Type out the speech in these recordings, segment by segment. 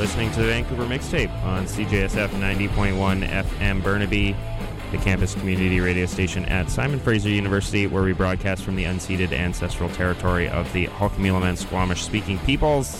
listening to the Vancouver Mixtape on CJSF 90.1 FM Burnaby, the campus community radio station at Simon Fraser University, where we broadcast from the unceded ancestral territory of the Halkmualaman Squamish-speaking peoples.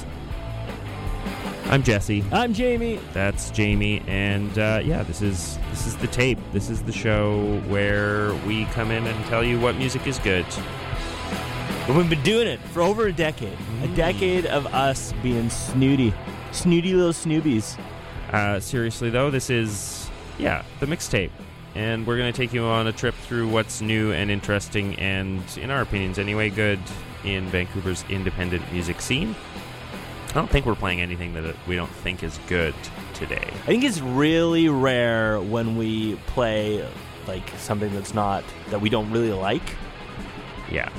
I'm Jesse. I'm Jamie. That's Jamie, and this is the tape. This is the show where we come in and tell you what music is good. We've been doing it for over a decade. A decade of us being snooty little snoobies. Seriously, though, this is, the mixtape. And we're going to take you on a trip through what's new and interesting and, in our opinions anyway, good in Vancouver's independent music scene. I don't think we're playing anything that we don't think is good today. I think it's really rare when we play like something that we don't really like. Yeah.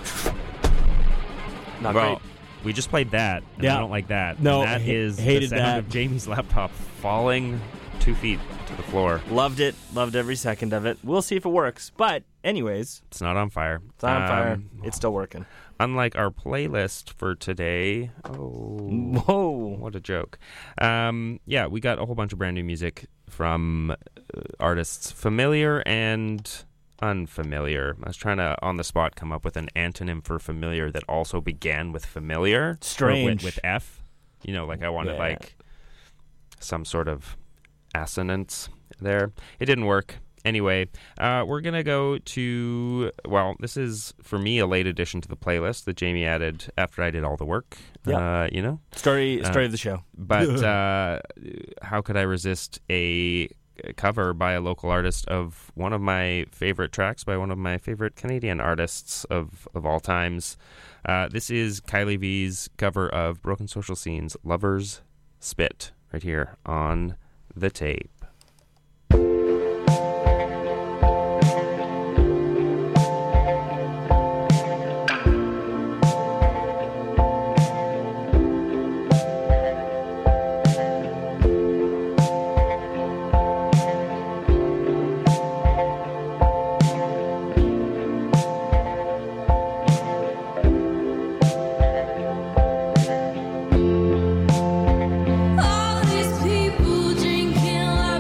Not great. We just played that, and I don't like that. No, and that is hated the sound that. of Jamie's laptop falling 2 feet to the floor. Loved it. Loved every second of it. We'll see if it works. But anyways, It's not on fire. it's not on fire. It's still working. Unlike our playlist for today. Whoa. What a joke. We got a whole bunch of brand new music from artists familiar and unfamiliar. I was trying to, on the spot, come up with an antonym for familiar that also began with familiar. Strange. With F. You know, like I wanted some sort of assonance there. It didn't work. Anyway, we're going to go to, this is, for me, a late addition to the playlist that Jamie added after I did all the work, Story of the show. But how could I resist a cover by a local artist of one of my favorite tracks by one of my favorite Canadian artists of all times. This is Kylie V's cover of Broken Social Scene's Lover's Spit, right here on the tape. All these people drinking.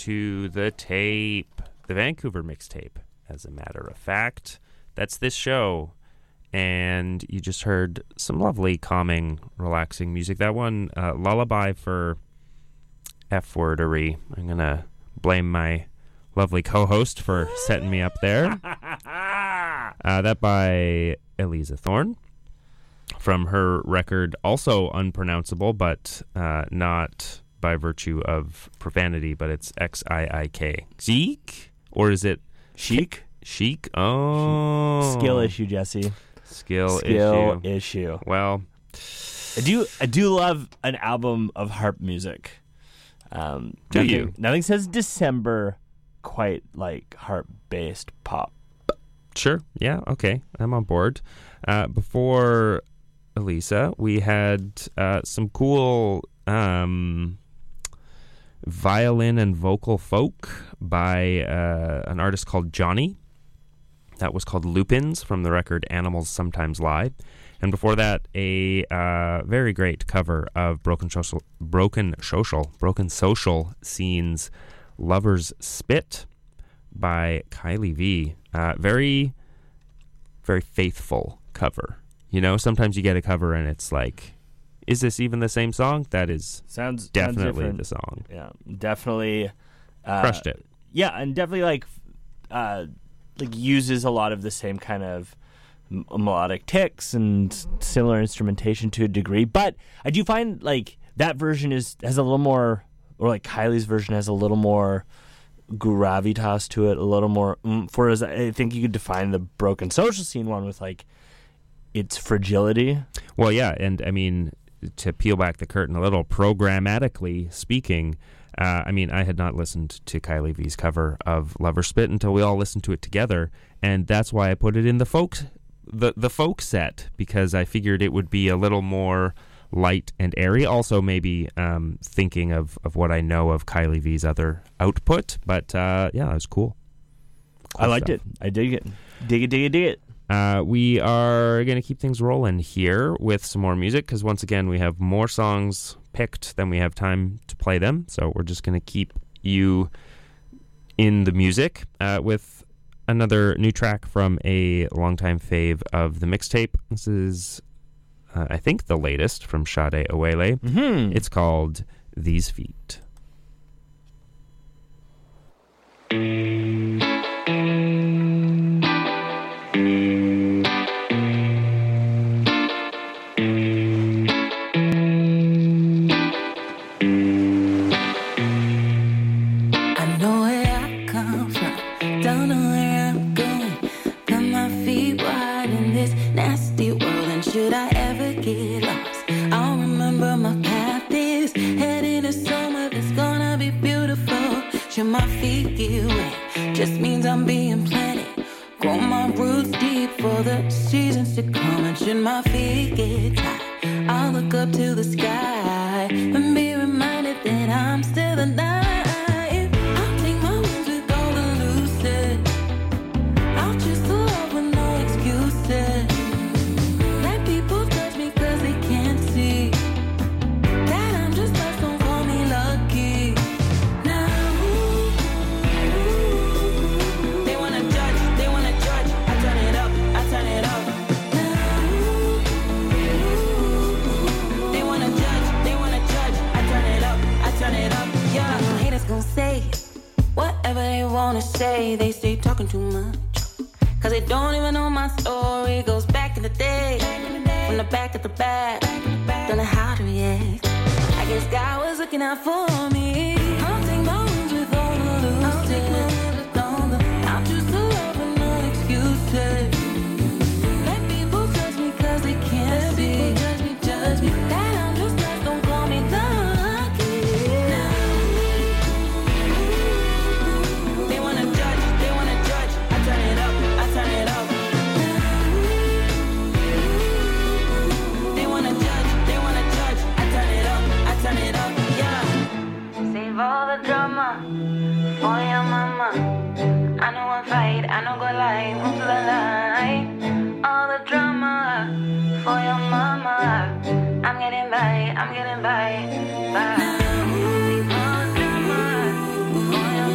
to the tape, the Vancouver mixtape, as a matter of fact. That's this show. And you just heard some lovely, calming, relaxing music. That one, Lullaby for F-wordery. I'm going to blame my lovely co-host for setting me up there. That by Eliza Thorne from her record, also unpronounceable, but not by virtue of profanity, but it's Xiik. Zeke? Or is it Chic? Chic? Oh. Skill issue, Jesse. Skill issue. Well, I do love an album of harp music. Nothing says December quite like harp-based pop. Sure. Yeah. Okay. I'm on board. Before Elisa, we had some cool violin and vocal folk by an artist called Johnny. That was called Lupins from the record Animals Sometimes Lie. And before that, a very great cover of Broken Social Scene's Lover's Spit by Kylie V. Very, very faithful cover. You know, sometimes you get a cover and it's like, is this even the same song? That is definitely the song. Yeah, definitely. Crushed it. Yeah, and definitely like uses a lot of the same kind of melodic ticks and similar instrumentation to a degree. But I do find like that version has a little more, or like Kylie's version has a little more gravitas to it, a little more whereas I think you could define the Broken Social Scene one with like its fragility. Well, yeah, and I mean, to peel back the curtain a little, programmatically speaking, I mean, I had not listened to Kylie V's cover of Lover's Spit until we all listened to it together, and that's why I put it in the folk set, because I figured it would be a little more light and airy. Also, maybe thinking of what I know of Kylie V's other output, but yeah, it was cool. I liked it. I dig it. Dig it. We are going to keep things rolling here with some more music, because once again, we have more songs picked than we have time to play them. So we're just going to keep you in the music with another new track from a longtime fave of the mixtape. This is, I think, the latest from Sade Awele. Mm-hmm. It's called These Feet. My feet get wet just means I'm being planted. Grow my roots deep for the seasons to come. And should my feet get tired, I'll look up to the sky and be reminded that I'm still alive. I'll take my wings with all the lucid. I'll choose to love with no excuses. Let people judge me cause they can't see that I'm just lost, don't call me lucky. Say whatever they wanna say. They stay talking too much, cause they don't even know my story. Goes back in the day, from the back of the back. Don't know how to react. I guess God was looking out for me. I'll take my wins with all the losses. I'll choose to love with no excuses. Let people judge me cause they can't see. Judge me that I'm just lost, don't call me lucky. All the drama for your mama. I know one fight, I know go lie, move to the line. All the drama for your mama. I'm getting by, bye. All the drama for your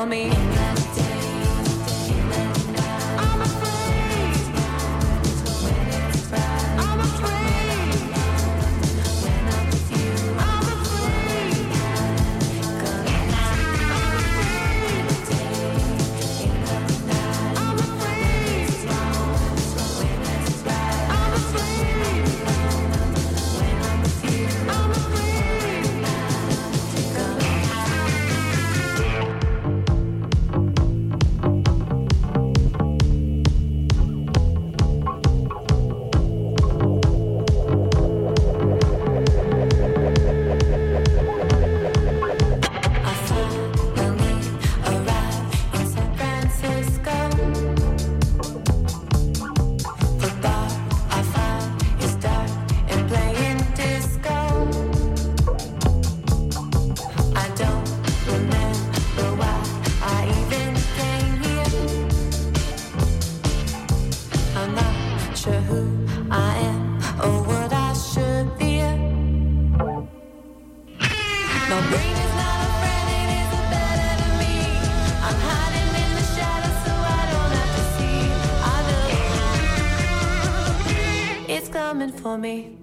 for me. I'm afraid. I'm afraid. I'm afraid. I'm afraid. Coming for me.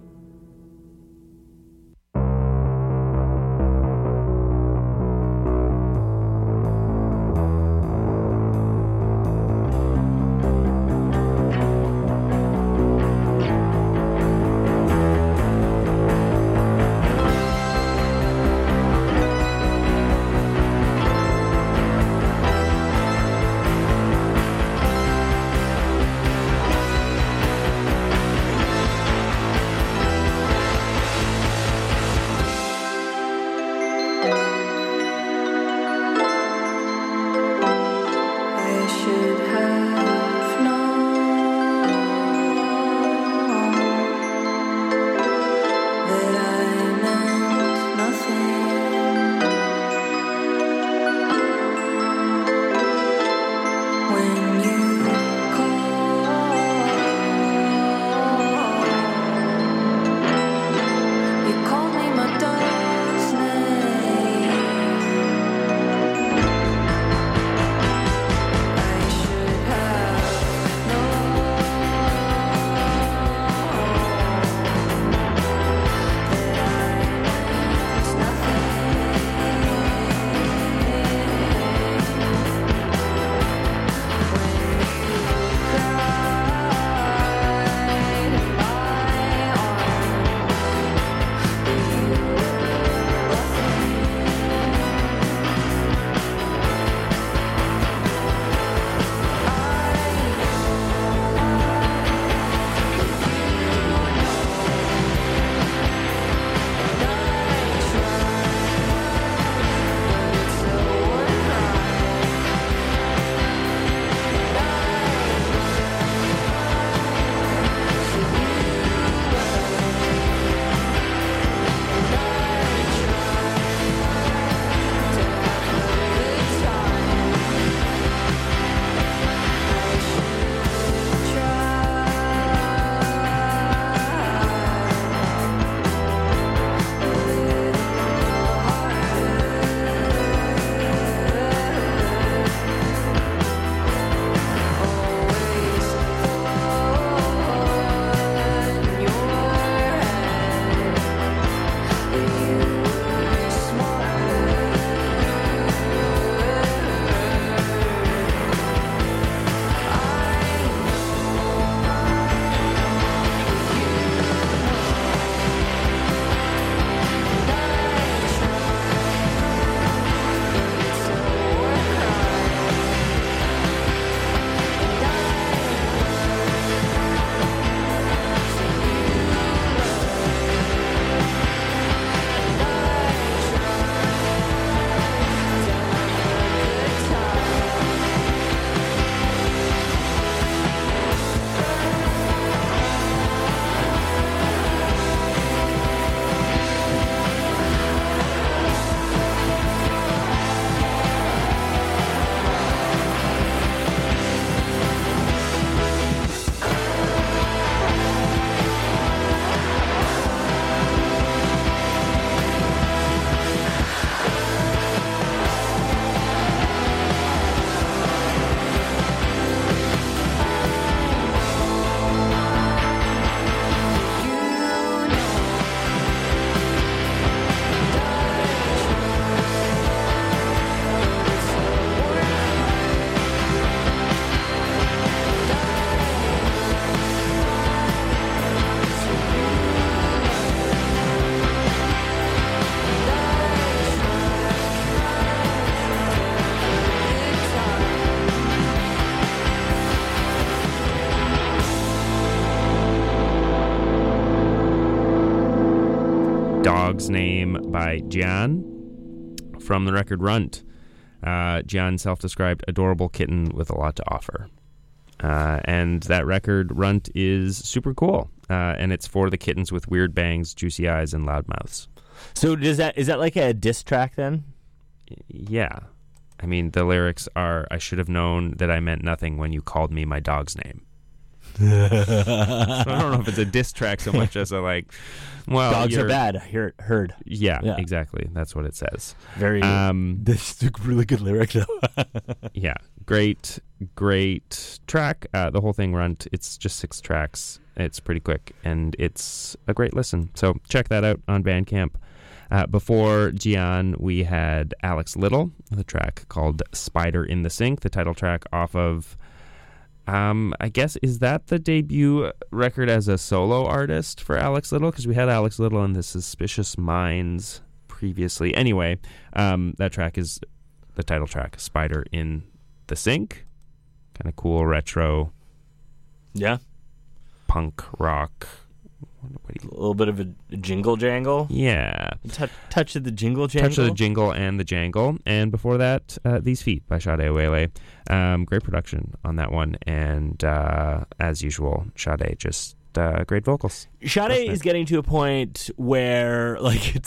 Dog's Name by Gian from the record Runt. Gian, self-described adorable kitten with a lot to offer. And that record, Runt, is super cool. And it's for the kittens with weird bangs, juicy eyes, and loud mouths. So is that like a diss track then? Yeah. I mean, the lyrics are, I should have known that I meant nothing when you called me my dog's name. So I don't know if it's a diss track so much as a like, well, dogs are bad. I heard. Yeah, exactly. That's what it says. Very. This is a really good lyric though. Yeah, great track. The whole thing Runt. It's just 6 tracks. It's pretty quick and it's a great listen. So check that out on Bandcamp. Before Gian, we had Alex Little, the track called Spider in the Sink, the title track off of. I guess, is that the debut record as a solo artist for Alex Little? Because we had Alex Little in the Suspicious Minds previously. Anyway, that track is the title track, Spider in the Sink. Kind of cool, retro. Yeah. Punk rock. A little bit of a jingle jangle. Yeah. Touch of the jingle jangle. Touch of the jingle and the jangle. And before that, These Feet by Sade Awele. Great production on that one. And as usual, Sade just great vocals. Sade is getting to a point where like